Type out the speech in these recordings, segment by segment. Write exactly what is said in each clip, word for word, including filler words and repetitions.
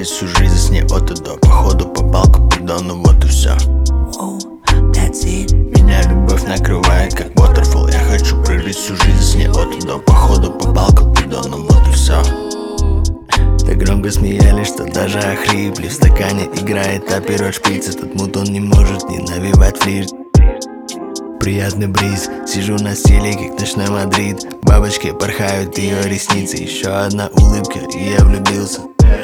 прожить всю жизнь с ней от и до. Походу попал к Купидону, вот и все. Oh, that's it. Меня любовь накрывает как waterfall. Я хочу прожить всю жизнь с ней от и до. Походу попал к Купидону, вот и все. Так громко смеялись, что даже охрипли. В стакане играет апероль шприц. Этот мут он не может не навевать флирт. Приятный бриз, сижу на стиле, как ночной Мадрид. Бабочки порхают ее ресницы. Еще одна улыбка, и я влюбился.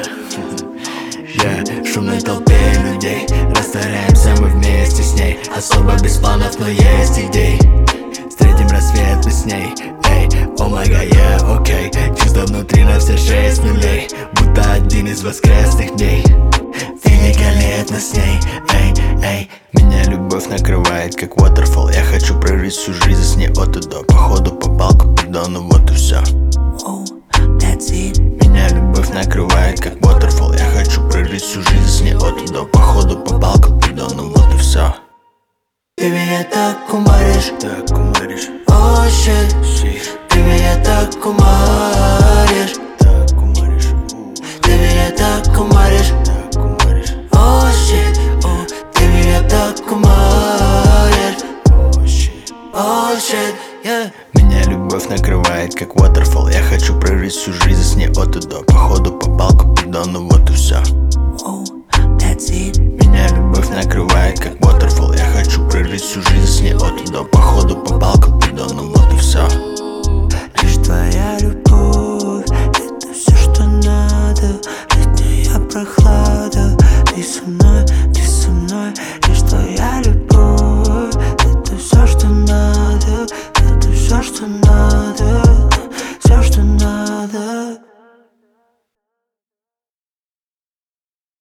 Я в шумной толпе людей. Растворяемся мы вместе с ней. Особо без планов, но есть идей. Встретим рассвет мы с ней. Эй, о май гад, yeah, окей. Чувство внутри на все шесть нулей. Будто один из воскресных дней. Великолепно с ней, эй, эй. Меня любовь накрывает как waterfall. Я хочу прожить всю жизнь с ней от и до. Походу попал к Купидону, вот и все. Oh, that's it. Меня любовь накрывает как waterfall. Я хочу прожить всю жизнь с ней от и до. Походу попал к Купидону, вот и все. Ты меня так кумаришь, Так уморишь, oh shit. shit. Ты меня так кумаришь, Так уморишь, ты меня так кумаришь, так уморишь, oh shit. Oh, ты меня так кумаришь, oh shit. oh shit, yeah. Меня любовь накрывает как waterfall. Я хочу прожить всю жизнь с ней от и до. Походу попал к Купидону, вот и все. Oh, that's it. Меня любовь накрывает как waterfall. Я хочу прожить всю жизнь с ней от и до. Походу попал к Купидону, вот и все. Лишь твоя любовь, это все, что надо. Летняя прохлада, ты со мной